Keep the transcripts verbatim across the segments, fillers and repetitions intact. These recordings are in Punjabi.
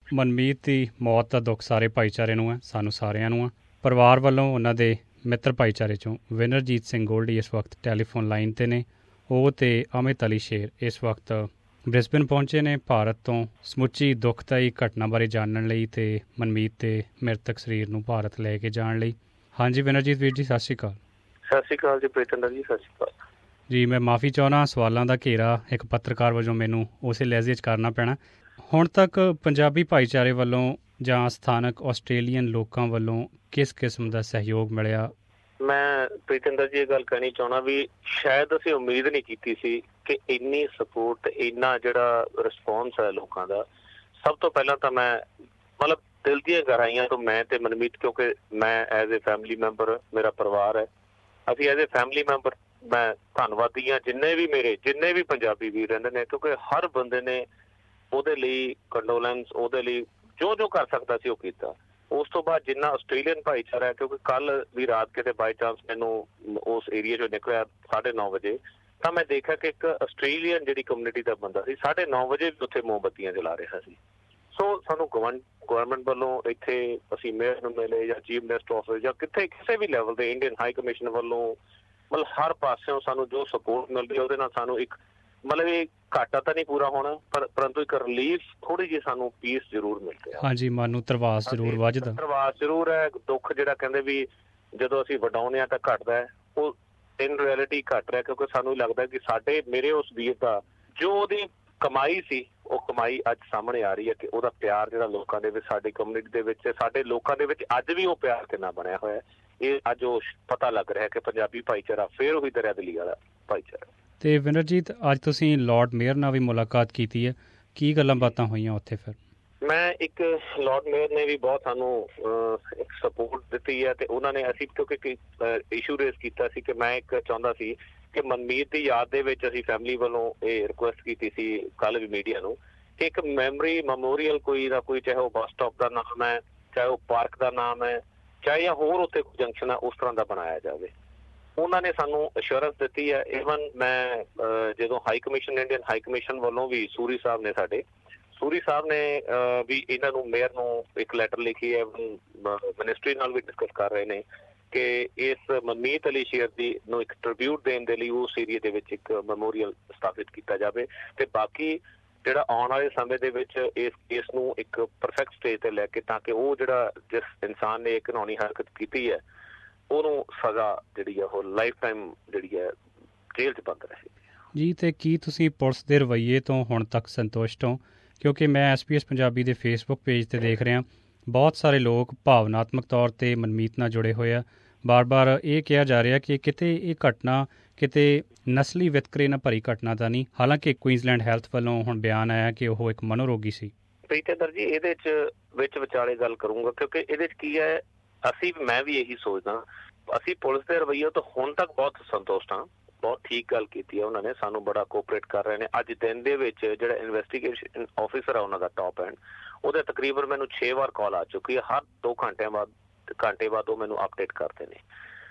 ਮਨਮੀਤ ਦੀ ਮੌਤ ਦਾ ਦੁੱਖ ਸਾਰੇ ਭਾਈਚਾਰੇ ਨੂੰ ਹੈ, ਸਾਨੂੰ ਸਾਰਿਆਂ ਨੂੰ ਆ। ਪਰਿਵਾਰ ਵੱਲੋਂ ਉਹਨਾਂ ਦੇ ਮਿੱਤਰ ਭਾਈਚਾਰੇ 'ਚੋਂ ਵਿਨਰਜੀਤ ਸਿੰਘ ਗੋਲਡੀ ਇਸ ਵਕਤ ਟੈਲੀਫੋਨ ਲਾਈਨ 'ਤੇ ਨੇ। ਉਹ ਅਤੇ ਅਮਿਤ ਅਲੀ ਸ਼ੇਰ ਇਸ ਵਕਤ ਬ੍ਰਿਸਬਨ ਪਹੁੰਚੇ ਨੇ ਭਾਰਤ ਤੋਂ ਸਮੁੱਚੀ ਦੁਖਦਾਈ ਘਟਨਾ ਬਾਰੇ ਜਾਣਨ ਲਈ ਅਤੇ ਮਨਮੀਤ ਦੇ ਮ੍ਰਿਤਕ ਸਰੀਰ ਨੂੰ ਭਾਰਤ ਲੈ ਕੇ ਜਾਣ ਲਈ। ਹਾਂਜੀ ਵਿਨਰਜੀਤ ਵੀਰ ਜੀ, ਸਤਿ ਸ਼੍ਰੀ ਅਕਾਲ। ਸਤਿ ਸ਼੍ਰੀ ਅਕਾਲ ਜੀ ਪ੍ਰੀਤਿੰਦਰ ਜੀ, ਸਤਿ ਸ਼੍ਰੀ ਅਕਾਲ ਜੀ। ਮੈਂ ਮਾफ़ੀ ਚਾਹੁੰਦਾ, ਸਵਾਲਾਂ ਦਾ ਘੇਰਾ ਇੱਕ ਪੱਤਰਕਾਰ ਵਜੋਂ ਮੈਨੂੰ ਉਸੇ ਲਹਿਜੇ 'ਚ ਕਰਨਾ ਪੈਣਾ। ਹੁਣ ਤੱਕ ਪੰਜਾਬੀ ਭਾਈਚਾਰੇ ਵੱਲੋਂ ਜਾਂ ਸਥਾਨਕ ਆਸਟ੍ਰੇਲੀਅਨ ਲੋਕਾਂ ਵੱਲੋਂ ਕਿਸ ਕਿਸਮ ਦਾ ਸਹਿਯੋਗ ਮਿਲਿਆ? ਮੈਂ ਪ੍ਰੀਤਿੰਦਰ ਜੀ ਇਹ ਗੱਲ ਕਹਿਣੀ ਚਾਹੁੰਦਾ ਵੀ ਸ਼ਾਇਦ ਅਸੀਂ ਉਮੀਦ ਨਹੀਂ ਕੀਤੀ ਸੀ ਕਿ ਇੰਨੀ ਸਪੋਰਟ, ਇੰਨਾ ਜਿਹੜਾ ਰਿਸਪੌਂਸ ਹੈ ਲੋਕਾਂ ਦਾ। ਸਭ ਤੋਂ ਪਹਿਲਾਂ ਤਾਂ ਮੈਂ ਮਤਲਬ ਦਿਲ ਦੀਆਂ ਗਹਿਰਾਈਆਂ ਤੋਂ ਮੈਂ ਤੇ ਮਨਮੀਤ, ਕਿਉਂਕਿ ਮੈਂ ਐਜ਼ ਏ ਫੈਮਿਲੀ ਮੈਂਬਰ, ਮੇਰਾ ਪਰਿਵਾਰ ਹੈ, ਅਸੀਂ ਐਜ਼ ਏ ਫੈਮਿਲੀ ਮੈਂਬਰ ਮੈਂ ਧੰਨਵਾਦੀ ਹਾਂ ਜਿੰਨੇ ਵੀ ਮੇਰੇ ਜਿੰਨੇ ਵੀ ਪੰਜਾਬੀ ਵੀਰ ਰਹਿੰਦੇ ਨੇ, ਕਿਉਂਕਿ ਹਰ ਬੰਦੇ ਨੇ ਉਹਦੇ ਲਈ ਕੰਡੋਲੈਂਸ, ਉਹਦੇ ਲਈ ਜੋ ਜੋ ਕਰ ਸਕਦਾ ਸੀ ਉਹ ਕੀਤਾ। ਉਸ ਤੋਂ ਬਾਅਦ ਜਿੰਨਾ ਆਸਟ੍ਰੇਲੀਅਨ ਭਾਈਚਾਰਾ ਹੈ, ਕਿਉਂਕਿ ਕੱਲ੍ਹ ਵੀ ਰਾਤ ਕਿਤੇ ਬਾਈ ਚਾਂਸ ਮੈਨੂੰ ਉਸ ਏਰੀਏ 'ਚੋਂ ਨਿਕਲਿਆ ਸਾਢੇ ਨੌ ਵਜੇ, ਤਾਂ ਮੈਂ ਦੇਖਿਆ ਕਿ ਇੱਕ ਆਸਟ੍ਰੇਲੀਅਨ ਜਿਹੜੀ ਕਮਿਊਨਿਟੀ ਦਾ ਬੰਦਾ ਸੀ ਸਾਢੇ ਨੌ ਵਜੇ ਵੀ ਉੱਥੇ ਮੋਮਬੱਤੀਆਂ ਜਲਾ ਰਿਹਾ ਸੀ। ਸੋ ਸਾਨੂੰ ਗਵਨ ਗਵਰਨਮੈਂਟ ਵੱਲੋਂ ਇੱਥੇ ਅਸੀਂ ਮੇਅਰ ਨੂੰ ਮਿਲੇ ਜਾਂ ਚੀਫ ਮਿਨਿਸਟਰ ਆਫਿਸ ਜਾਂ ਕਿੱਥੇ ਕਿਸੇ ਵੀ ਲੈਵਲ ਦੇ ਇੰਡੀਅਨ ਹਾਈ ਕਮਿਸ਼ਨ ਵੱਲੋਂ ਮਤਲਬ ਹਰ ਪਾਸਿਓਂ ਸਾਨੂੰ ਜੋ ਸਪੋਰਟ ਮਿਲਦੀ ਹੈ ਉਹਦੇ ਨਾਲ ਸਾਨੂੰ ਇੱਕ ਮਤਲਬ ਇਹ ਘਾਟਾ ਤਾਂ ਨਹੀਂ ਪੂਰਾ ਹੋਣਾ, ਪਰ ਪਰੰਤੂ ਇੱਕ ਰਿਲੀਫ, ਥੋੜ੍ਹੀ ਜਿਹੀ ਸਾਨੂੰ ਪੀਸ ਜ਼ਰੂਰ ਮਿਲ ਰਿਹਾ। ਹਾਂਜੀ, ਮਨ ਨੂੰ ਧਰਵਾਸ ਜ਼ਰੂਰ ਵੱਜਦਾ, ਧਰਵਾਸ ਜ਼ਰੂਰ ਹੈ। ਦੁੱਖ ਜਿਹੜਾ ਕਹਿੰਦੇ ਵੀ ਜਦੋਂ ਅਸੀਂ ਵਡਾਉਂਦੇ ਹਾਂ ਤਾਂ ਘੱਟਦਾ ਹੈ, ਉਹ ਇਨ ਰਿਐਲਿਟੀ ਘੱਟ ਰਿਹਾ, ਕਿਉਂਕਿ ਸਾਨੂੰ ਲੱਗਦਾ ਕਿ ਸਾਡੇ ਮੇਰੇ ਉਸ ਵੀਰ ਦਾ ਜੋ ਉਹਦੀ ਕਮਾਈ ਸੀ ਉਹ ਕਮਾਈ ਅੱਜ ਸਾਹਮਣੇ ਆ ਰਹੀ ਹੈ ਕਿ ਉਹਦਾ ਪਿਆਰ ਜਿਹੜਾ ਲੋਕਾਂ ਦੇ ਵਿੱਚ, ਸਾਡੀ ਕਮਿਊਨਿਟੀ ਦੇ ਵਿੱਚ, ਸਾਡੇ ਲੋਕਾਂ ਦੇ ਵਿੱਚ ਅੱਜ ਵੀ ਉਹ ਪਿਆਰ ਕਿੰਨਾ ਬਣਿਆ ਹੋਇਆ। ਇਹ ਅੱਜ ਉਹ ਪਤਾ ਲੱਗ ਰਿਹਾ ਕਿ ਪੰਜਾਬੀ ਭਾਈਚਾਰਾ ਫਿਰ ਉਹੀ ਦਰਿਆ ਦਿਲੀ ਵਾਲਾ ਭਾਈਚਾਰਾ। ਅਤੇ ਵਿਨਰਜੀਤ, ਅੱਜ ਤੁਸੀਂ ਲਾਰਡ ਮੇਅਰ ਨਾਲ ਵੀ ਮੁਲਾਕਾਤ ਕੀਤੀ ਹੈ, ਕੀ ਗੱਲਾਂ ਬਾਤਾਂ ਹੋਈਆਂ ਉੱਥੇ? ਫਿਰ ਮੈਂ ਇੱਕ ਲਾਰਡ ਮੇਅਰ ਨੇ ਵੀ ਬਹੁਤ ਸਾਨੂੰ ਇੱਕ ਸਪੋਰਟ ਦਿੱਤੀ ਹੈ, ਅਤੇ ਉਹਨਾਂ ਨੇ ਅਸੀਂ ਕਿਉਂਕਿ ਇਸ਼ੂ ਰੇਜ਼ ਕੀਤਾ ਸੀ ਕਿ ਮੈਂ ਇੱਕ ਚਾਹੁੰਦਾ ਸੀ ਕਿ ਮਨਮੀਤ ਦੀ ਯਾਦ ਦੇ ਵਿੱਚ ਅਸੀਂ ਫੈਮਿਲੀ ਵੱਲੋਂ ਇਹ ਰਿਕੁਐਸਟ ਕੀਤੀ ਸੀ ਕੱਲ੍ਹ ਵੀ ਮੀਡੀਆ ਨੂੰ ਕਿ ਇੱਕ ਮੈਮਰੀ ਮੈਮੋਰੀਅਲ ਕੋਈ ਨਾ ਕੋਈ, ਚਾਹੇ ਉਹ ਬੱਸ ਸਟਾਪ ਦਾ ਨਾਮ ਹੈ, ਚਾਹੇ ਉਹ ਪਾਰਕ ਦਾ ਨਾਮ ਹੈ, ਚਾਹੇ ਜਾਂ ਹੋਰ ਉੱਥੇ ਕੋਈ ਜੰਕਸ਼ਨ ਹੈ, ਉਸ ਤਰ੍ਹਾਂ ਦਾ ਬਣਾਇਆ ਜਾਵੇ। ਉਹਨਾਂ ਨੇ ਸਾਨੂੰ ਅਸ਼ੋਰੈਂਸ ਦਿੱਤੀ ਹੈ। ਈਵਨ ਮੈਂ ਜਦੋਂ high commission, Indian high commission ਵੱਲੋਂ ਵੀ ਸੂਰੀ ਸਾਹਿਬ ਨੇ, ਸਾਡੇ ਸੂਰੀ ਸਾਹਿਬ ਨੇ ਵੀ ਇਹਨਾਂ ਨੂੰ ਮੇਅਰ ਨੂੰ ਇੱਕ ਲੈਟਰ ਲਿਖੀ ਹੈ, ਮਿਨਿਸਟਰੀ ਨਾਲ ਵੀ ਡਿਸਕਸ ਕਰ ਰਹੇ ਨੇ ਕਿ ਇਸ ਮਨਮੀਤ ਅਲੀ ਸ਼ੇਰ ਦੀ ਨੂੰ ਇੱਕ ਟ੍ਰਿਬਿਊਟ ਦੇਣ ਦੇ ਲਈ ਉਸ ਏਰੀਏ ਦੇ ਵਿੱਚ ਇੱਕ ਮੈਮੋਰੀਅਲ ਸਥਾਪਿਤ ਕੀਤਾ ਜਾਵੇ, ਅਤੇ ਬਾਕੀ ਜਿਹੜਾ ਆਉਣ ਵਾਲੇ ਸਮੇਂ ਦੇ ਵਿੱਚ ਇਸ ਕੇਸ ਨੂੰ ਇੱਕ ਪਰਫੈਕਟ ਸਟੇਜ 'ਤੇ ਲੈ ਕੇ, ਤਾਂ ਕਿ ਉਹ ਜਿਹੜਾ ਜਿਸ ਇਨਸਾਨ ਨੇ ਇੱਕ ਘਿਨਾਉਣੀ ਹਰਕਤ ਕੀਤੀ ਹੈ ਉਹਨੂੰ ਸਜ਼ਾ ਜਿਹੜੀ ਹੈ ਉਹ ਲਾਈਫ ਟਾਈਮ ਜਿਹੜੀ ਹੈ ਜੇਲ੍ਹ 'ਚ ਬੰਦ ਰਹੇ। ਜੀ, ਅਤੇ ਕੀ ਤੁਸੀਂ ਪੁਲਿਸ ਦੇ ਰਵੱਈਏ ਤੋਂ ਹੁਣ ਤੱਕ ਸੰਤੁਸ਼ਟ ਹੋ? ਕਿਉਂਕਿ ਮੈਂ ਐਸ ਪੀ ਐਸ ਪੰਜਾਬੀ ਦੇ ਫੇਸਬੁੱਕ ਪੇਜ 'ਤੇ ਦੇਖ ਰਿਹਾ ਬਹੁਤ ਸਾਰੇ ਲੋਕ ਭਾਵਨਾਤਮਕ ਤੌਰ 'ਤੇ ਮਨਮੀਤ ਨਾਲ ਜੁੜੇ ਹੋਏ ਆ। ਬਾਰ-ਬਾਰ ਇਹ ਕਿਹਾ ਜਾ ਰਿਹਾ ਕਿ ਕਿਤੇ ਇਹ ਘਟਨਾ ਕਿਤੇ ਨਸਲੀ ਵਿਤਕਰੇ ਨਾਲ ਭਰੀ ਘਟਨਾ ਤਾਂ ਨਹੀਂ। ਹਾਲਾਂਕਿ ਕੁਈਨਜ਼ਲੈਂਡ ਹੈਲਥ ਵੱਲੋਂ ਹੁਣ ਬਿਆਨ ਆਇਆ ਕਿ ਉਹ ਇੱਕ ਮਨੋਰੋਗੀ ਸੀ। ਪ੍ਰੀਤਿੰਦਰ ਜੀ, ਇਹਦੇ 'ਚ ਵਿੱਚ ਵਿਚਾਲੇ ਗੱਲ ਕਰੂੰਗਾ, ਕਿਉਂਕਿ ਇਹਦੇ 'ਚ ਕੀ ਹੈ, ਅਸੀਂ ਮੈਂ ਵੀ ਇਹੀ ਸੋਚਦਾ, ਅਸੀਂ ਪੁਲਿਸ ਦੇ ਰਵੱਈਏ ਤੋਂ ਹੁਣ ਤੱਕ ਬਹੁਤ ਸੰਤੁਸ਼ਟ ਹਾਂ। ਬਹੁਤ ਠੀਕ ਗੱਲ ਕੀਤੀ ਹੈ ਉਹਨਾਂ ਨੇ, ਸਾਨੂੰ ਬੜਾ ਕੋਆਪਰੇਟ ਕਰ ਰਹੇ ਨੇ। ਅੱਜ ਦਿਨ ਦੇ ਵਿੱਚ ਜਿਹੜਾ ਇਨਵੈਸਟੀਗੇਸ਼ਨ ਆਫਿਸਰ ਆ ਉਹਨਾਂ ਦਾ ਟੌਪ ਐਂਡ, ਉਹਦੇ ਤਕਰੀਬਨ ਮੈਨੂੰ ਛੇ ਵਾਰ ਕਾਲ ਆ ਚੁੱਕੀ ਹੈ। ਹਰ ਦੋ ਘੰਟਿਆਂ ਬਾਅਦ ਘੰਟੇ ਬਾਅਦ ਉਹ ਮੈਨੂੰ ਅਪਡੇਟ ਕਰਦੇ ਨੇ।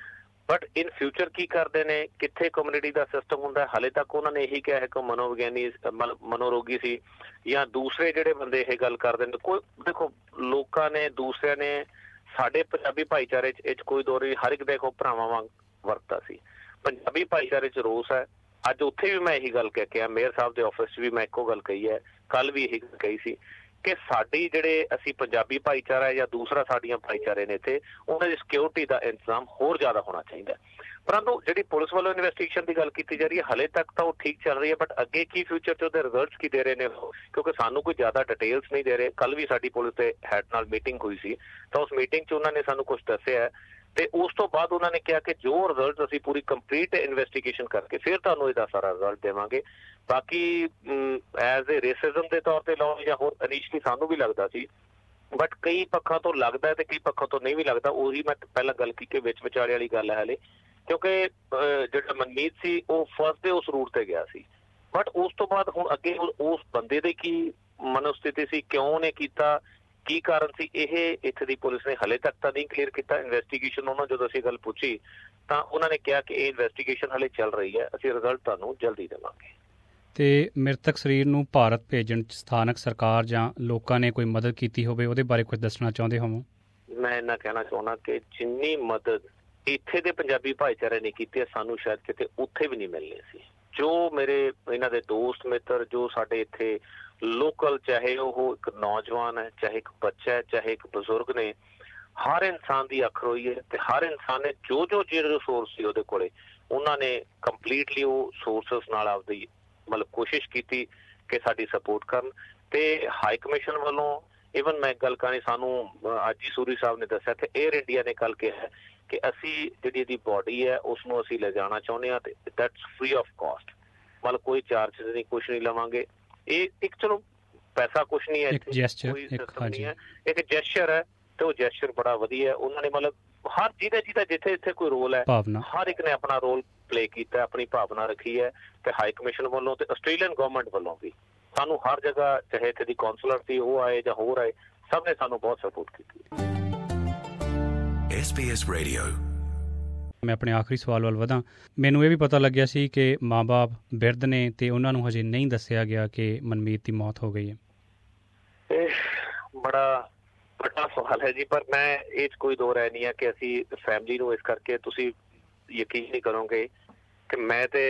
ਬਟ ਇਨ ਫਿਊਚਰ ਕੀ ਕਰਦੇ ਨੇ, ਕਿੱਥੇ ਕਮਿਊਨਿਟੀ ਦਾ ਸਿਸਟਮ ਹੁੰਦਾ, ਹਾਲੇ ਤੱਕ ਉਹਨਾਂ ਨੇ ਇਹੀ ਕਿਹਾ ਹੈ ਕਿ ਮਨੋਵਿਗਿਆਨੀ ਮਨੋਰੋਗੀ ਸੀ ਜਾਂ ਦੂਸਰੇ ਜਿਹੜੇ ਬੰਦੇ ਇਹ ਗੱਲ ਕਰਦੇ ਨੇ। ਕੋਈ ਦੇਖੋ, ਲੋਕਾਂ ਨੇ ਦੂਸਰਿਆਂ ਨੇ ਸਾਡੇ ਪੰਜਾਬੀ ਭਾਈਚਾਰੇ 'ਚ ਇਹ 'ਚ ਕੋਈ ਦੌਰ ਨਹੀਂ, ਹਰ ਇੱਕ ਦੇਖੋ ਭਰਾਵਾਂ ਵਾਂਗ ਵਰਤਦਾ ਸੀ। ਪੰਜਾਬੀ ਭਾਈਚਾਰੇ 'ਚ ਰੋਸ ਹੈ। ਅੱਜ ਉੱਥੇ ਵੀ ਮੈਂ ਇਹੀ ਗੱਲ ਕਹਿ ਕੇ ਆ, ਮੇਅਰ ਸਾਹਿਬ ਦੇ ਆਫਿਸ 'ਚ ਵੀ ਮੈਂ ਇੱਕੋ ਗੱਲ ਕਹੀ ਹੈ, ਕੱਲ੍ਹ ਵੀ ਇਹੀ ਗੱਲ ਕਹੀ ਸੀ ਕਿ ਸਾਡੀ ਜਿਹੜੇ ਅਸੀਂ ਪੰਜਾਬੀ ਭਾਈਚਾਰਾ ਜਾਂ ਦੂਸਰਾ ਸਾਡੀਆਂ ਭਾਈਚਾਰੇ ਨੇ ਇੱਥੇ, ਉਹਨਾਂ ਦੀ ਸਿਕਿਉਰਿਟੀ ਦਾ ਇੰਤਜ਼ਾਮ ਹੋਰ ਜ਼ਿਆਦਾ ਹੋਣਾ ਚਾਹੀਦਾ। ਪਰੰਤੂ ਜਿਹੜੀ ਪੁਲਿਸ ਵੱਲੋਂ ਇਨਵੈਸਟੀਗੇਸ਼ਨ ਦੀ ਗੱਲ ਕੀਤੀ ਜਾ ਰਹੀ ਹੈ, ਹਾਲੇ ਤੱਕ ਤਾਂ ਉਹ ਠੀਕ ਚੱਲ ਰਹੀ ਹੈ, ਬਟ ਅੱਗੇ ਕੀ ਫਿਊਚਰ 'ਚ ਉਹਦੇ ਰਿਜ਼ਲਟਸ ਕੀ ਦੇ ਰਹੇ ਨੇ, ਕਿਉਂਕਿ ਸਾਨੂੰ ਕੋਈ ਜ਼ਿਆਦਾ ਡਿਟੇਲਸ ਨਹੀਂ ਦੇ ਰਹੇ। ਕੱਲ੍ਹ ਵੀ ਸਾਡੀ ਪੁਲਿਸ ਦੇ ਹੈਡ ਨਾਲ ਮੀਟਿੰਗ ਹੋਈ ਸੀ, ਤਾਂ ਉਸ ਮੀਟਿੰਗ 'ਚ ਉਹਨਾਂ ਨੇ ਸਾਨੂੰ ਕੁਛ ਦੱਸਿਆ ਹੈ, ਅਤੇ ਉਸ ਤੋਂ ਬਾਅਦ ਉਹਨਾਂ ਨੇ ਕਿਹਾ ਕਿ ਜੋ ਰਿਜ਼ਲਟ ਅਸੀਂ ਪੂਰੀ ਕੰਪਲੀਟ ਇਨਵੈਸਟੀਗੇਸ਼ਨ ਕਰਕੇ ਫਿਰ ਤੁਹਾਨੂੰ ਇਹਦਾ ਸਾਰਾ ਰਿਜ਼ਲਟ ਦੇਵਾਂਗੇ। ਬਾਕੀ ਐਜ਼ ਏ ਰੇਸਿਜ਼ਮ ਦੇ ਤੌਰ 'ਤੇ ਲਾਓ ਜਾਂ ਹੋਰ, ਇਨੀਸ਼ਲੀ ਸਾਨੂੰ ਵੀ ਲੱਗਦਾ ਸੀ, ਬਟ ਕਈ ਪੱਖਾਂ ਤੋਂ ਲੱਗਦਾ ਅਤੇ ਕਈ ਪੱਖਾਂ ਤੋਂ ਨਹੀਂ ਵੀ ਲੱਗਦਾ। ਉਹੀ ਮੈਂ ਪਹਿਲਾਂ ਗੱਲ ਕੀਤੀ, ਵਿੱਚ ਵਿਚਾਲੇ ਵਾਲੀ ਗੱਲ ਹੈ ਹਾਲੇ, ਕਿਉਂਕਿ ਜਿਹੜਾ ਮਨਮੀਤ ਸੀ ਉਹ ਫਸਟ ਡੇ ਉਸ ਰੂਟ 'ਤੇ ਗਿਆ ਸੀ, ਬਟ ਉਸ ਤੋਂ ਬਾਅਦ ਹੁਣ ਅੱਗੇ ਉਸ ਬੰਦੇ ਦੀ ਕੀ ਮਨੋਸਥਿਤੀ ਸੀ, ਕਿਉਂ ਉਹਨੇ ਕੀਤਾ, ਕੀ ਕਾਰਨ ਸੀ, ਇਹ ਇੱਥੇ ਦੀ ਪੁਲਿਸ ਨੇ ਹਾਲੇ ਤੱਕ ਤਾਂ ਨਹੀਂ ਕਲੀਅਰ ਕੀਤਾ। ਇਨਵੈਸਟੀਗੇਸ਼ਨ ਉਹਨਾਂ ਜਦੋਂ ਅਸੀਂ ਗੱਲ ਪੁੱਛੀ ਤਾਂ ਉਹਨਾਂ ਨੇ ਕਿਹਾ ਕਿ ਇਹ ਇਨਵੈਸਟੀਗੇਸ਼ਨ ਹਾਲੇ ਚੱਲ ਰਹੀ ਹੈ, ਅਸੀਂ ਰਿਜ਼ਲਟ ਤੁਹਾਨੂੰ ਜਲਦੀ ਦੇਵਾਂਗੇ। ਤੇ ਮ੍ਰਿਤਕ ਸਰੀਰ ਨੂੰ ਭਾਰਤ ਭੇਜਣ 'ਚ ਸਥਾਨਕ ਸਰਕਾਰ ਜਾਂ ਲੋਕਾਂ ਨੇ ਕੋਈ ਮਦਦ ਕੀਤੀ ਹੋਵੇ, ਉਹਦੇ ਬਾਰੇ ਕੁਝ ਦੱਸਣਾ ਚਾਹੁੰਦੇ ਹੋਵੋ? ਮੈਂ ਇੰਨਾ ਕਹਿਣਾ ਚਾਹੁੰਦਾ ਕਿ ਜਿੰਨੀ ਮਦਦ ਇੱਥੇ ਦੇ ਪੰਜਾਬੀ ਭਾਈਚਾਰੇ ਨੇ ਕੀਤੀ ਹੈ, ਸਾਨੂੰ ਸ਼ਾਇਦ ਕਿਤੇ ਉੱਥੇ ਵੀ ਨਹੀਂ ਮਿਲਣੀ ਸੀ। ਜੋ ਮੇਰੇ ਇਹਨਾਂ ਦੇ ਦੋਸਤ ਮਿੱਤਰ, ਜੋ ਸਾਡੇ ਇੱਥੇ ਲੋਕਲ, ਚਾਹੇ ਉਹ ਇੱਕ ਨੌਜਵਾਨ ਹੈ, ਚਾਹੇ ਇੱਕ ਬੱਚਾ ਹੈ, ਚਾਹੇ ਇੱਕ ਬਜ਼ੁਰਗ ਨੇ, ਹਰ ਇਨਸਾਨ ਦੀ ਅੱਖ ਰੋਈ ਹੈ। ਤੇ ਹਰ ਇਨਸਾਨ ਨੇ ਜੋ ਜੋ ਜਿਹੜੇ ਰਿਸੋਰਸ ਸੀ ਉਹਦੇ ਕੋਲੇ, ਉਹਨਾਂ ਨੇ ਕੰਪਲੀਟਲੀ ਉਹ ਸੋਰਸਸ ਨਾਲ ਆਪਦੀ ਮਤਲਬ ਕੋਸ਼ਿਸ਼ ਕੀਤੀ ਕਿ ਸਾਡੀ ਸਪੋਰਟ ਕਰਨ। ਤੇ ਹਾਈ ਕਮਿਸ਼ਨ ਵੱਲੋਂ ਈਵਨ ਮੈਂ ਗੱਲ ਕਰਾਂ, ਸਾਨੂੰ ਅੱਜ ਹੀ ਸੂਰੀ ਸਾਹਿਬ ਨੇ ਦੱਸਿਆ ਤੇ ਏਅਰ ਇੰਡੀਆ ਨੇ ਕੱਲ੍ਹ ਕਿਹਾ ਕਿ ਅਸੀਂ ਜਿਹੜੀ ਇਹਦੀ ਬੋਡੀ ਹੈ ਉਸਨੂੰ ਅਸੀਂ ਲਿਜਾਣਾ ਚਾਹੁੰਦੇ ਹਾਂ, ਤੇ ਦੈਟਸ ਫ੍ਰੀ ਆਫ ਕਾਸਟ, ਮਤਲਬ ਕੋਈ ਚਾਰਜਿਸ ਨਹੀਂ, ਕੁਛ ਨਹੀਂ ਲਵਾਂਗੇ। ਇਹ ਇੱਕ ਚਲੋ ਪੈਸਾ ਕੁਛ ਨਹੀਂ ਹੈ, ਕੋਈ ਸਿਸਟਮ ਨਹੀਂ ਹੈ, ਇੱਕ ਜੈਸਚਰ ਹੈ ਤੇ ਉਹ ਜੈਸਚਰ ਬੜਾ ਵਧੀਆ। ਉਹਨਾਂ ਨੇ ਮਤਲਬ ਹਰ ਜਿਹਦਾ ਜਿਹਦਾ ਜਿੱਥੇ ਜਿੱਥੇ ਕੋਈ ਰੋਲ ਹੈ, ਹਰ ਇੱਕ ਨੇ ਆਪਣਾ ਰੋਲ ਪਲੇ ਕੀਤਾ, ਆਪਣੀ ਭਾਵਨਾ ਰੱਖੀ ਹੈ। ਤੇ ਹਾਈ ਕਮਿਸ਼ਨ ਵੱਲੋਂ ਤੇ ਆਸਟ੍ਰੇਲੀਅਨ ਗਵਰਨਮੈਂਟ ਵੱਲੋਂ ਵੀ ਸਾਨੂੰ ਹਰ ਜਗ੍ਹਾ, ਚਾਹੇ ਇੱਥੇ ਦੀ ਕੌਂਸਲਰ ਸੀ ਉਹ ਆਏ ਜਾਂ ਹੋਰ ਆਏ, ਸਭ ਨੇ ਸਾਨੂੰ ਬਹੁਤ ਸਪੋਰਟ ਕੀਤੀ। S B S radio. ਮੈਂ ਆਪਣੇ ਆਖਰੀ ਸਵਾਲ ਵੱਲ ਵਧਾਂ। ਮੈਨੂੰ ਇਹ ਵੀ ਪਤਾ ਲੱਗਿਆ ਸੀ ਕਿ ਮਾਂ ਬਾਪ ਬਿਰਧ ਨੇ ਤੇ ਉਹਨਾਂ ਨੂੰ ਹਜੇ ਨਹੀਂ ਦੱਸਿਆ ਗਿਆ ਕਿ ਮਨਮੀਤ ਦੀ ਮੌਤ ਹੋ ਗਈ ਹੈ। ਇਹ ਬੜਾ ਵੱਡਾ ਸਵਾਲ ਹੈ ਜੀ, ਪਰ ਮੈਂ ਇਹ 'ਚ ਕੋਈ ਦੋ ਰਾਏ ਨਹੀਂ ਹੈ ਕਿ ਅਸੀਂ ਫੈਮਿਲੀ ਨੂੰ, ਇਸ ਕਰਕੇ ਤੁਸੀਂ ਯਕੀਨ ਨਹੀਂ ਕਰੋਗੇ ਕਿ ਮੈਂ ਤੇ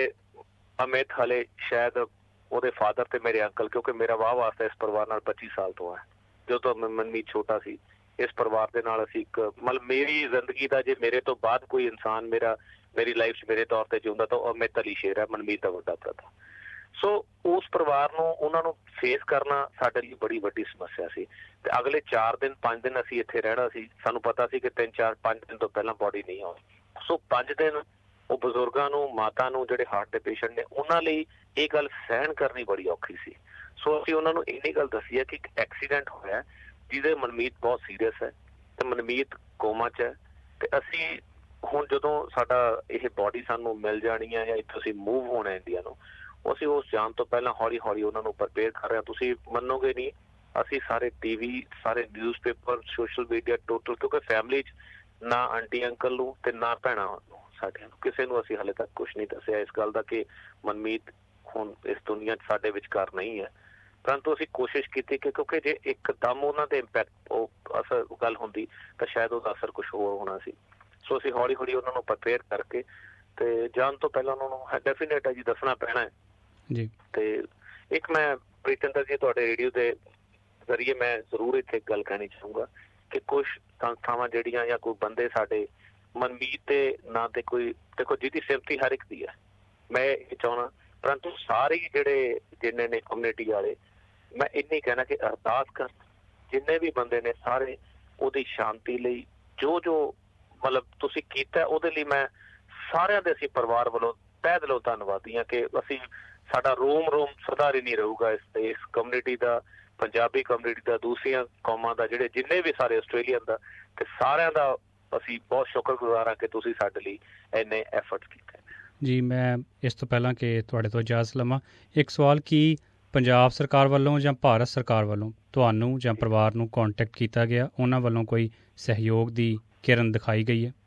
ਅਮਿਤ ਹਾਲੇ ਸ਼ਾਇਦ ਉਹਦੇ ਫਾਦਰ ਤੇ ਮੇਰੇ ਅੰਕਲ, ਕਿਉਂਕਿ ਮੇਰਾ ਵਾਹ ਵਾਸਤਾ ਇਸ ਪਰਿਵਾਰ ਨਾਲ ਪੱਚੀ ਸਾਲ ਤੋਂ ਹੈ। ਜਦੋਂ ਮਨਮੀਤ ਛੋਟਾ ਸੀ, ਇਸ ਪਰਿਵਾਰ ਦੇ ਨਾਲ ਅਸੀਂ ਇੱਕ ਮਤਲਬ ਮੇਰੀ ਜ਼ਿੰਦਗੀ ਦਾ, ਜੇ ਮੇਰੇ ਤੋਂ ਬਾਅਦ ਕੋਈ ਇਨਸਾਨ ਮੇਰਾ ਮੇਰੀ ਲਾਈਫ 'ਚ ਮੇਰੇ ਤੌਰ ਤੇ ਜਿਉਂਦਾ ਤਾਂ ਉਹ ਅਮਿਤ ਅਲੀ ਸ਼ੇਰ ਹੈ, ਮਨਮੀਤ ਦਾ ਵੱਡਾ ਭਰਾ। ਸੋ ਉਸ ਪਰਿਵਾਰ ਨੂੰ, ਉਹਨਾਂ ਨੂੰ ਫੇਸ ਕਰਨਾ ਸਾਡੇ ਲਈ ਬੜੀ ਵੱਡੀ ਸਮੱਸਿਆ ਸੀ। ਤੇ ਅਗਲੇ ਚਾਰ ਦਿਨ ਪੰਜ ਦਿਨ ਅਸੀਂ ਇੱਥੇ ਰਹਿਣਾ ਸੀ। ਸਾਨੂੰ ਪਤਾ ਸੀ ਕਿ ਤਿੰਨ ਚਾਰ ਪੰਜ ਦਿਨ ਤੋਂ ਪਹਿਲਾਂ ਬੋਡੀ ਨਹੀਂ ਆਉਣੀ। ਸੋ ਪੰਜ ਦਿਨ ਉਹ ਬਜ਼ੁਰਗਾਂ ਨੂੰ, ਮਾਤਾ ਨੂੰ, ਜਿਹੜੇ ਹਾਰਟ ਦੇ ਪੇਸ਼ੈਂਟ ਨੇ, ਉਹਨਾਂ ਲਈ ਇਹ ਗੱਲ ਸਹਿਣ ਕਰਨੀ ਬੜੀ ਔਖੀ ਸੀ। ਸੋ ਅਸੀਂ ਉਹਨਾਂ ਨੂੰ ਇੰਨੀ ਗੱਲ ਦੱਸੀ ਹੈ ਕਿ ਇੱਕ ਐਕਸੀਡੈਂਟ ਹੋਇਆ ਜਿਹਦੇ ਮਨਮੀਤ ਬਹੁਤ ਸੀਰੀਅਸ ਹੈ ਤੇ ਮਨਮੀਤ ਕੋਮਾ 'ਚ ਹੈ। ਤੇ ਅਸੀਂ ਹੁਣ ਜਦੋਂ ਸਾਡਾ ਇਹ ਬੋਡੀ ਸਾਨੂੰ ਮਿਲ ਜਾਣੀ ਹੈ ਜਾਂ ਇੱਥੋਂ ਅਸੀਂ ਮੂਵ ਹੋਣਾ ਇੰਡੀਆ ਨੂੰ, ਅਸੀਂ ਉਸ ਜਾਣ ਤੋਂ ਪਹਿਲਾਂ ਹੌਲੀ ਹੌਲੀ ਉਹਨਾਂ ਨੂੰ ਪ੍ਰਪੇਅਰ ਕਰ ਰਹੇ ਹਾਂ। ਤੁਸੀਂ ਮੰਨੋਗੇ ਨਹੀਂ, ਅਸੀਂ ਸਾਰੇ ਟੀਵੀ, ਸਾਰੇ newspaper, social media, total, ਕਿਉਂਕਿ ਫੈਮਿਲੀ 'ਚ ਨਾ ਆਂਟੀ ਅੰਕਲ ਨੂੰ ਤੇ ਨਾ ਭੈਣਾਂ ਨੂੰ, ਸਾਡਿਆਂ ਨੂੰ ਕਿਸੇ ਨੂੰ ਅਸੀਂ ਹਾਲੇ ਤੱਕ ਕੁਛ ਨਹੀਂ ਦੱਸਿਆ ਇਸ ਗੱਲ ਦਾ ਕਿ ਮਨਮੀਤ ਹੁਣ ਇਸ ਦੁਨੀਆ 'ਚ ਸਾਡੇ ਵਿਚਕਾਰ ਨਹੀਂ ਹੈ। ਪਰੰਤੂ ਅਸੀਂ ਕੋਸ਼ਿਸ਼ ਕੀਤੀ ਕਿ ਕਿਉਂਕਿ ਜੇ ਇੱਕਦਮ ਉਹਨਾਂ ਦੇ ਇੰਪੈਕਟ ਉਹ ਅਸਰ ਗੱਲ ਹੁੰਦੀ ਤਾਂ ਸ਼ਾਇਦ ਉਹਦਾ ਅਸਰ ਕੁਛ ਹੋਰ ਹੋਣਾ ਸੀ। ਸੋ ਅਸੀਂ ਹੌਲੀ ਹੌਲੀ ਉਹਨਾਂ ਨੂੰ ਪ੍ਰਪੇਅਰ ਕਰਕੇ ਤੇ ਜਾਣ ਤੋਂ ਪਹਿਲਾਂ ਉਹਨਾਂ ਨੂੰ ਡੈਫੀਨੇਟ ਹੈ ਜੀ ਦੱਸਣਾ ਪੈਣਾ ਹੈ ਜੀ। ਤੇ ਇੱਕ ਮੈਂ ਪ੍ਰੀਤਿੰਦਰ ਜੀ ਤੁਹਾਡੇ ਰੇਡੀਓ ਦੇ ਜ਼ਰੀਏ ਮੈਂ ਜ਼ਰੂਰ ਇੱਥੇ ਗੱਲ ਕਹਿਣੀ ਚਾਹੂੰਗਾ ਕਿ ਕੁਛ ਸੰਸਥਾਵਾਂ ਜਿਹੜੀਆਂ ਜਾਂ ਕੋਈ ਬੰਦੇ ਸਾਡੇ ਮਨਮੀਤ ਦੇ ਨਾਂ ਤੇ, ਕੋਈ ਦੇਖੋ ਜਿਹਦੀ ਸਿਮਤੀ ਹਰ ਇੱਕ ਦੀ ਹੈ, ਮੈਂ ਇਹ ਚਾਹੁੰਦਾ, ਪਰੰਤੂ ਸਾਰੇ ਜਿਹੜੇ ਜਿੰਨੇ ਨੇ ਕਮਿਊਨਿਟੀ ਵਾਲੇ, ਮੈਂ ਇੰਨੀ ਕਹਿਣਾ ਕਿ ਅਰਦਾਸ ਕਰ, ਜਿੰਨੇ ਵੀ ਬੰਦੇ ਨੇ ਸਾਰੇ ਉਹਦੀ ਸ਼ਾਂਤੀ ਲਈ ਜੋ ਜੋ ਮਤਲਬ ਤੁਸੀਂ ਕੀਤਾ ਉਹਦੇ ਲਈ ਮੈਂ ਸਾਰਿਆਂ ਦੇ ਅਸੀਂ ਪਰਿਵਾਰ ਵੱਲੋਂ ਤਹਿ ਦਿਲੋਂ ਧੰਨਵਾਦੀ ਹਾਂ ਕਿ ਅਸੀਂ ਸਾਡਾ ਰੋਮ ਰੋਮ ਸੁਧਾਰੀ ਨਹੀਂ ਰਹੂਗਾ ਇਸ ਇਸ ਕਮਿਊਨਿਟੀ ਦਾ, ਪੰਜਾਬੀ ਕਮਿਊਨਿਟੀ ਦਾ, ਦੂਸਰੀਆਂ ਕੌਮਾਂ ਦਾ, ਜਿਹੜੇ ਜਿੰਨੇ ਵੀ ਸਾਰੇ ਆਸਟ੍ਰੇਲੀਅਨ ਦਾ, ਤੇ ਸਾਰਿਆਂ ਦਾ ਅਸੀਂ ਬਹੁਤ ਸ਼ੁਕਰਗੁਜ਼ਾਰ ਹਾਂ ਕਿ ਤੁਸੀਂ ਸਾਡੇ ਲਈ ਇੰਨੇ ਐਫਰਟ ਕੀਤੇ ਜੀ। ਮੈਂ ਇਸ ਤੋਂ ਪਹਿਲਾਂ ਕਿ ਤੁਹਾਡੇ ਤੋਂ ਇਜਾਜ਼ਤ ਲਵਾਂ, ਇੱਕ ਸਵਾਲ, ਕੀ ਪੰਜਾਬ ਸਰਕਾਰ ਵੱਲੋਂ ਜਾਂ ਭਾਰਤ ਸਰਕਾਰ ਵੱਲੋਂ ਤੁਹਾਨੂੰ ਜਾਂ ਪਰਿਵਾਰ ਨੂੰ ਕੰਟੈਕਟ ਕੀਤਾ ਗਿਆ, ਉਹਨਾਂ ਵੱਲੋਂ ਕੋਈ ਸਹਿਯੋਗ ਦੀ ਕਿਰਨ ਦਿਖਾਈ ਗਈ ਹੈ?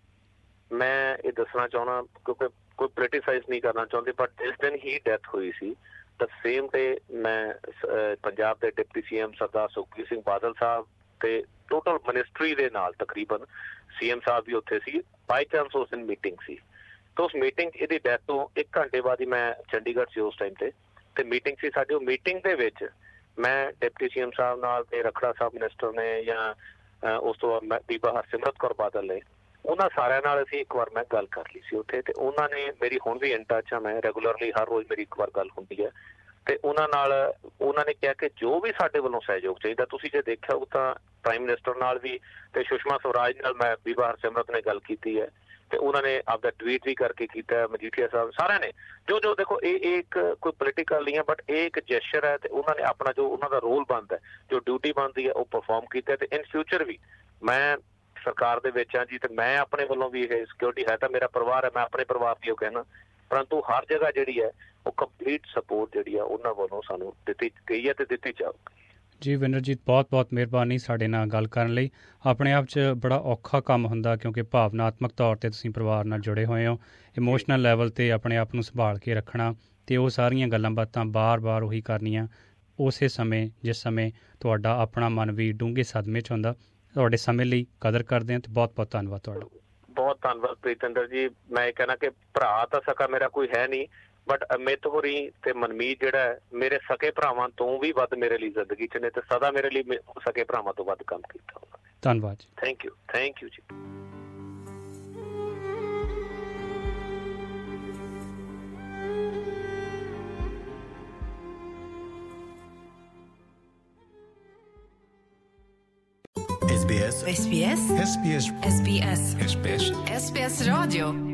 ਮੈਂ ਇਹ ਦੱਸਣਾ ਚਾਹੁੰਦਾ, ਕਿਉਂਕਿ ਕੋਈ ਕ੍ਰਿਟੀਸਾਈਜ਼ ਨਹੀਂ ਕਰਨਾ ਚਾਹੁੰਦੇ, ਬਟ ਜਿਸ ਦਿਨ ਹੀ ਡੈਥ ਹੋਈ ਸੀ ਤਾਂ ਸੇਮ ਡੇ ਮੈਂ ਪੰਜਾਬ ਦੇ deputy C M Sardar Sukhbir Singh Badal Sahib ਤੇ ਟੋਟਲ ਮਿਨਿਸਟਰੀ ਦੇ ਨਾਲ, ਤਕਰੀਬਨ ਸੀ ਐਮ ਸਾਹਿਬ ਵੀ ਉੱਥੇ ਸੀ, ਬਾਈ ਚਾਂਸ ਉਸ ਦਿਨ ਮੀਟਿੰਗ ਸੀ। ਤਾਂ ਉਸ ਮੀਟਿੰਗ, ਇਹਦੀ ਡੈਥ ਤੋਂ ਇੱਕ ਘੰਟੇ ਬਾਅਦ ਹੀ ਮੈਂ ਚੰਡੀਗੜ੍ਹ ਸੀ ਉਸ ਟਾਈਮ ਤੇ ਤੇ ਮੀਟਿੰਗ ਸੀ ਸਾਡੀ। ਉਹ ਮੀਟਿੰਗ ਦੇ ਵਿੱਚ ਮੈਂ ਡਿਪਟੀ ਸੀ ਐਮ ਸਾਹਿਬ ਨਾਲ ਤੇ ਰਖੜਾ ਸਾਹਿਬ ਮਿਨਿਸਟਰ ਨੇ ਜਾਂ ਉਸ ਤੋਂ ਬਾਅਦ ਮੈਂ ਬੀਬਾ ਹਰਸਿਮਰਤ ਕੌਰ ਬਾਦਲ ਨੇ, ਉਹਨਾਂ ਸਾਰਿਆਂ ਨਾਲ ਅਸੀਂ ਇੱਕ ਵਾਰ ਮੈਂ ਗੱਲ ਕਰ ਲਈ ਸੀ ਉੱਥੇ। ਤੇ ਉਹਨਾਂ ਨੇ ਮੇਰੀ ਹੁਣ ਵੀ ਇਨ ਟੱਚ ਆ, ਮੈਂ ਰੈਗੂਲਰਲੀ ਹਰ ਰੋਜ਼ ਮੇਰੀ ਇੱਕ ਵਾਰ ਗੱਲ ਹੁੰਦੀ ਹੈ। ਤੇ ਉਹਨਾਂ ਨਾਲ ਉਹਨਾਂ ਨੇ ਕਿਹਾ ਕਿ ਜੋ ਵੀ ਸਾਡੇ ਵੱਲੋਂ ਸਹਿਯੋਗ ਚਾਹੀਦਾ, ਤੁਸੀਂ ਜੇ ਦੇਖਿਆ ਉਹ ਤਾਂ ਪ੍ਰਾਈਮ ਮਿਨਿਸਟਰ ਨਾਲ ਵੀ ਤੇ ਸੁਸ਼ਮਾ ਸਵਰਾਜ ਨਾਲ ਮੈਂ ਬੀਬਾ ਹਰਸਿਮਰਤ ਨੇ ਗੱਲ ਕੀਤੀ ਹੈ ਤੇ ਉਹਨਾਂ ਨੇ ਆਪਦਾ ਟਵੀਟ ਵੀ ਕਰਕੇ ਕੀਤਾ, ਮਜੀਠੀਆ ਸਾਹਿਬ, ਸਾਰਿਆਂ ਨੇ ਜੋ ਜੋ ਦੇਖੋ ਇਹ ਇਹ ਇੱਕ ਕੋਈ ਪੋਲੀਟੀਕਲ ਨਹੀਂ ਹੈ, ਬਟ ਇਹ ਇੱਕ ਜੈਸਚਰ ਹੈ ਤੇ ਉਹਨਾਂ ਨੇ ਆਪਣਾ ਜੋ ਉਹਨਾਂ ਦਾ ਰੋਲ ਬਣਦਾ, ਜੋ ਡਿਊਟੀ ਬਣਦੀ ਹੈ, ਉਹ ਪਰਫਾਰਮ ਕੀਤਾ। ਤੇ ਇਨ ਫਿਊਚਰ ਵੀ ਮੈਂ ਸਰਕਾਰ ਦੇ ਵਿੱਚ ਹਾਂ ਜੀ, ਤੇ ਮੈਂ ਆਪਣੇ ਵੱਲੋਂ ਵੀ ਇਹ ਸਿਕਿਉਰਿਟੀ ਹੈ ਤਾਂ ਮੇਰਾ ਪਰਿਵਾਰ ਹੈ, ਮੈਂ ਆਪਣੇ ਪਰਿਵਾਰ ਦੀ ਉਹ ਕਹਿਣਾ, ਪਰੰਤੂ ਹਰ ਜਗ੍ਹਾ ਜਿਹੜੀ ਹੈ ਉਹ ਕੰਪਲੀਟ ਸਪੋਰਟ ਜਿਹੜੀ ਆ ਉਹਨਾਂ ਵੱਲੋਂ ਸਾਨੂੰ ਦਿੱਤੀ ਗਈ ਹੈ ਤੇ ਦਿੱਤੀ ਜਾਊਗੀ ਜੀ। ਵਿਨਰਜੀਤ, ਬਹੁਤ ਬਹੁਤ ਮਿਹਰਬਾਨੀ ਸਾਡੇ ਨਾਲ ਗੱਲ ਕਰਨ ਲਈ। ਆਪਣੇ ਆਪ 'ਚ ਬੜਾ ਔਖਾ ਕੰਮ ਹੁੰਦਾ ਕਿਉਂਕਿ ਭਾਵਨਾਤਮਕ ਤੌਰ 'ਤੇ ਤੁਸੀਂ ਪਰਿਵਾਰ ਨਾਲ ਜੁੜੇ ਹੋਏ ਹੋ, ਇਮੋਸ਼ਨਲ ਲੈਵਲ 'ਤੇ ਆਪਣੇ ਆਪ ਨੂੰ ਸੰਭਾਲ ਕੇ ਰੱਖਣਾ ਅਤੇ ਉਹ ਸਾਰੀਆਂ ਗੱਲਾਂ ਬਾਤਾਂ ਬਾਰ-ਬਾਰ ਉਹੀ ਕਰਨੀਆਂ ਉਸੇ ਸਮੇਂ ਜਿਸ ਸਮੇਂ ਤੁਹਾਡਾ ਆਪਣਾ ਮਨ ਵੀ ਡੂੰਘੇ ਸਦਮੇ 'ਚ ਹੁੰਦਾ। ਤੁਹਾਡੇ ਸਮੇਂ ਲਈ ਕਦਰ ਕਰਦੇ ਹਾਂ ਅਤੇ ਬਹੁਤ-ਬਹੁਤ ਧੰਨਵਾਦ ਤੁਹਾਡਾ। ਬਹੁਤ ਧੰਨਵਾਦ ਪ੍ਰੀਤਿੰਦਰ ਜੀ। ਮੈਂ ਇਹ ਕਹਿਣਾ ਕਿ ਭਰਾ ਤਾਂ ਸਕਾ ਮੇਰਾ ਕੋਈ ਹੈ ਨਹੀਂ, ਬਟ ਅਮਿਤ ਹੋਰੀ ਤੇ ਮਨਮੀਤ ਜਿਹੜਾ ਹੈ ਮੇਰੇ ਸਕੇ ਭਰਾਵਾਂ ਤੋਂ ਵੀ ਵੱਧ ਮੇਰੇ ਲਈ ਜ਼ਿੰਦਗੀ 'ਚ ਨੇ ਤੇ ਸਦਾ ਮੇਰੇ ਲਈ ਸਕੇ ਭਰਾਵਾਂ ਤੋਂ ਵੱਧ ਕੰਮ ਕੀਤਾ ਉਹਨਾਂ ਨੇ। ਧੰਨਵਾਦ ਜੀ। Thank you thank you ji. S B S S B S S B S S B S S B S S B S Radio